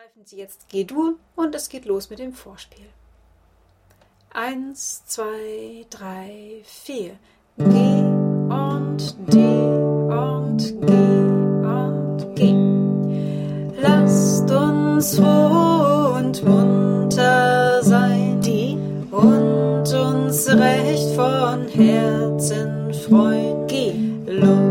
Greifen Sie jetzt G-Dur und es geht los mit dem Vorspiel. 1, 2, 3, 4. G und D und G und G. Lasst uns froh und munter sein, D, und uns recht von Herzen freuen, G. Los